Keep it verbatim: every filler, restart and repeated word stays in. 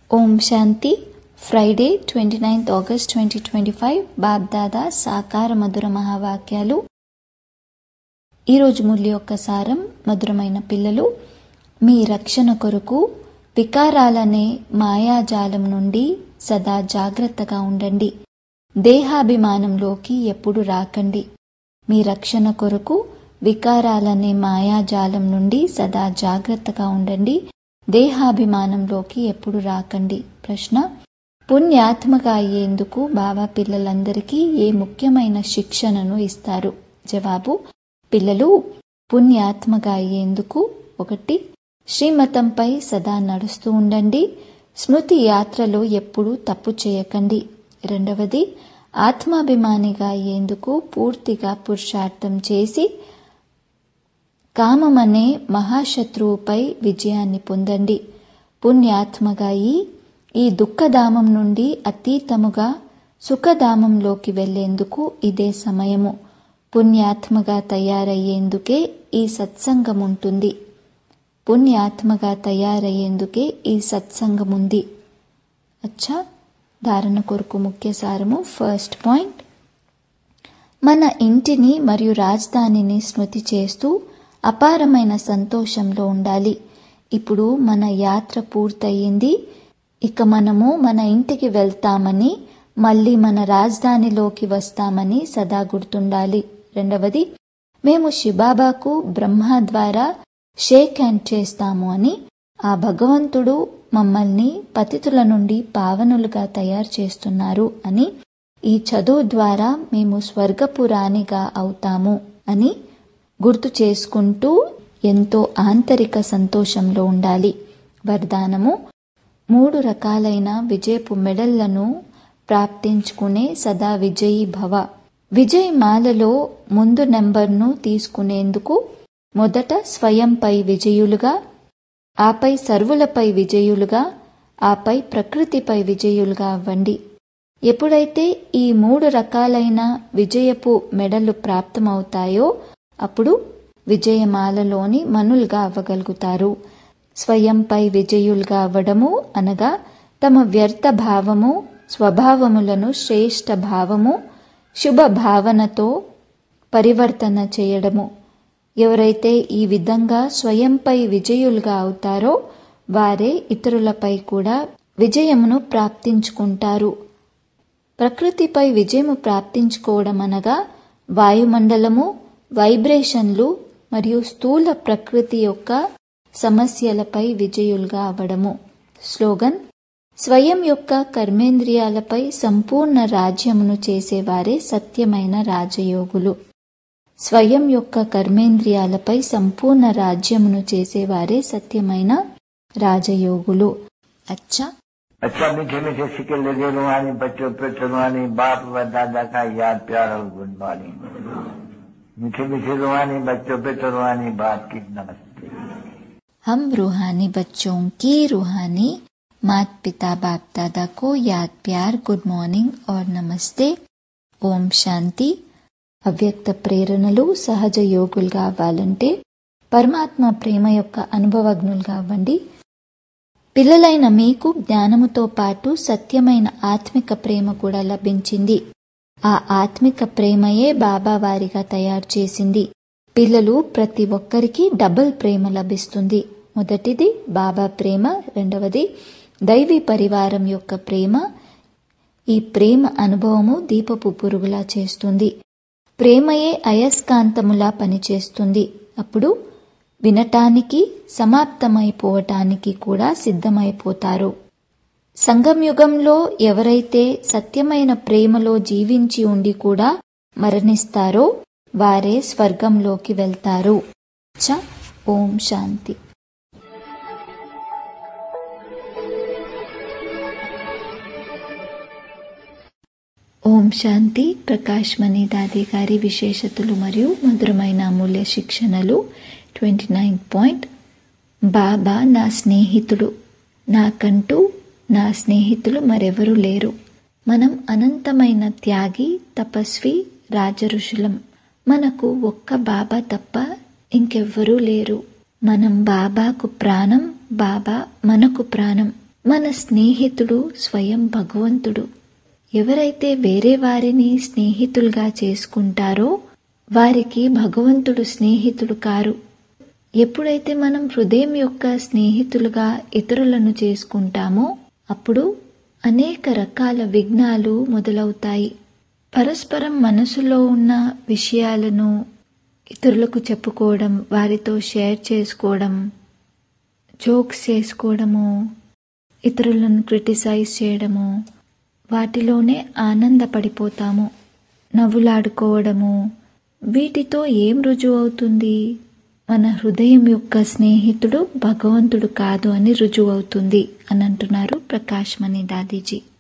ఓం శాంతి. Friday twenty ninth August twenty twenty five Bapdada సాకార మధుర మహావాక్యాలు. ఈరోజు మురళి యొక్క సారం. మధురమైన పిల్లలు, మీ రక్షణ కొరకు వికారాలనే మాయాజాలం నుండి సదా జాగ్రత్తగా ఉండండి. దేహాభిమానంలోకి ఎప్పుడు రాకండి. మీ రక్షణ కొరకు వికారాలనే మాయాజాలం నుండి సదా జాగ్రత్తగా ఉండండి. దేహాభిమానంలోకి ఎప్పుడు రాకండి. ప్రశ్న: పుణ్యాత్మగా అయ్యేందుకు బాబా పిల్లలందరికీ ఏ ముఖ్యమైన శిక్షణను ఇస్తారు? జవాబు: పిల్లలు, పుణ్యాత్మగా అయ్యేందుకు ఒకటి, శ్రీమతంపై సదా నడుస్తూ ఉండండి. స్మృతి యాత్రలో ఎప్పుడూ తప్పు చేయకండి. రెండవది, ఆత్మాభిమానిగా అయ్యేందుకు పూర్తిగా పురుషార్థం చేసి కామమనే మహాశత్రువుపై విజయాన్ని పొందండి. పుణ్యాత్మగా అయి ఈ దుఃఖధామం నుండి అతీతముగా సుఖధామంలోకి వెళ్లేందుకు ఇదే సమయము. పుణ్యాత్మగా తయారయ్యేందుకే ఈ సత్సంగం ఉంటుంది. పుణ్యాత్మగా తయారయ్యేందుకే ఈ సత్సంగం ఉంది. అచ్చా, ధారణ కొరకు ముఖ్య సారము. ఫస్ట్ పాయింట్, మన ఇంటిని మరియు రాజధానిని స్మృతి చేస్తూ అపారమైన సంతోషంలో ఉండాలి. ఇప్పుడు మన యాత్ర పూర్తయింది. ఇక మనము మన ఇంటికి వెళ్తామని, మళ్ళీ మన రాజధానిలోకి వస్తామని సదా గుర్తుండాలి. రెండవది, మేము శివబాబాకు బ్రహ్మ ద్వారా షేక్ హ్యాండ్ చేస్తాము అని, ఆ భగవంతుడు మమ్మల్ని పతితుల నుండి పావనులుగా తయారు చేస్తున్నారు అని, ఈ చదువు ద్వారా మేము స్వర్గపు రాణిగా అవుతాము అని గుర్తు చేసుకుంటూ ఎంతో ఆంతరిక సంతోషంలో ఉండాలి. వరదానము: మూడు రకాలైన విజయపు మెడళ్లను ప్రాప్తించుకునే సదా విజయీ భవ. విజయ్ మాలలో ముందు నెంబర్ను తీసుకునేందుకు మొదట స్వయంపై విజయులుగా, ఆపై సర్వులపై విజయులుగా, ఆపై ప్రకృతిపై విజయులుగా అవ్వండి. ఎప్పుడైతే ఈ మూడు రకాలైన విజయపు మెడలు ప్రాప్తమవుతాయో అప్పుడు విజయమాలలోని మనులుగా అవ్వగలుగుతారు. స్వయంపై విజయులుగా అవ్వడము అనగా తమ వ్యర్థ భావము, స్వభావములను శ్రేష్ఠ భావము, శుభ భావనతో పరివర్తన చేయడము. ఎవరైతే ఈ విధంగా స్వయంపై విజయులుగా అవుతారో వారే ఇతరులపై కూడా విజయమును ప్రాప్తించుకుంటారు. ప్రకృతిపై విజయము ప్రాప్తించుకోవడం అనగా వాయుమండలము, వైబ్రేషన్లు మరియు స్థూల ప్రకృతి యొక్క సమస్యలపై విజయులుగా అవ్వడము. స్లోగన్: స్వయం యొక్క కర్మేంద్రియాలపై సంపూర్ణ రాజ్యమును చేసేవారే సత్యమైన రాజయోగులు. స్వయం యొక్క కర్మేంద్రియాలపై సంపూర్ణ రాజ్యమును చేసేవారే సత్యమైన రాజయోగులు. అచ్చా अच्छा मीठे मीठे सिक्के लगे रुहानी बच्चों पे रुहानी बाप व दादा का याद प्यार और गुड मॉर्निंग. मीठे मीठे रुहानी बच्चों पे रुहानी बाप की नमस्ते. हम रूहानी बच्चों की रूहानी माता पिता बाप दादा को याद प्यार गुड మార్నింగ్ और నమస్తే. ఓం శాంతి. అవ్యక్త ప్రేరణలు సహజ యోగులుగా అవ్వాలంటే పరమాత్మ ప్రేమ యొక్క అనుభవజ్ఞులుగా అవ్వండి. పిల్లలైన మీకు జ్ఞానముతో పాటు సత్యమైన ఆత్మిక ప్రేమ కూడా లభించింది. ఆ ఆత్మిక ప్రేమయే బాబా వారిగా తయారు చేసింది. పిల్లలు ప్రతి ఒక్కరికి డబుల్ ప్రేమ లభిస్తుంది. మొదటిది బాబా ప్రేమ, రెండవది దైవీ పరివారం యొక్క ప్రేమ. ఈ ప్రేమ అనుభవము దీపపు పురుగులా చేస్తుంది. ప్రేమయే అయస్కాంతములా పనిచేస్తుంది. అప్పుడు వినటానికి, సమాప్తమైపోవటానికి కూడా సిద్ధమైపోతారు. సంగమయుగంలో ఎవరైతే సత్యమైన ప్రేమలో జీవించి ఉండి కూడా మరణిస్తారో వారే స్వర్గంలోకి వెళ్తారు. చ ఓం శాంతి. ఓం శాంతి. ప్రకాష్ మణి దాది గారి విశేషతలు మరియు మధురమైన అమూల్య శిక్షణలు. ట్వంటీ నైన్ పాయింట్, బాబా నా స్నేహితుడు, నాకంటూ నా స్నేహితులు మరెవరూ లేరు. మనం అనంతమైన త్యాగి, తపస్వి, రాజఋషులం. మనకు ఒక్క బాబా తప్ప ఇంకెవ్వరూ లేరు. మనం బాబాకు ప్రాణం, బాబా మనకు ప్రాణం. మన స్నేహితుడు స్వయం భగవంతుడు. ఎవరైతే వేరే వారిని స్నేహితులుగా చేసుకుంటారో వారికి భగవంతుడు స్నేహితుడు కారు. ఎప్పుడైతే మనం హృదయం యొక్క స్నేహితులుగా ఇతరులను చేసుకుంటామో అప్పుడు అనేక రకాల విఘ్నాలు మొదలవుతాయి. పరస్పరం మనసులో ఉన్న విషయాలను ఇతరులకు చెప్పుకోవడం, వారితో షేర్ చేసుకోవడం, జోక్స్ చేసుకోవడము, ఇతరులను క్రిటిసైజ్ చేయడము, వాటిలోనే ఆనందపడిపోతాము. నవ్వులాడుకోవడము, వీటితో ఏం రుజువు అవుతుంది? మన హృదయం యొక్క స్నేహితుడు భగవంతుడు కాదు అని రుజువు అవుతుంది అని అంటున్నారు ప్రకాష్ మణి దాదీజీ.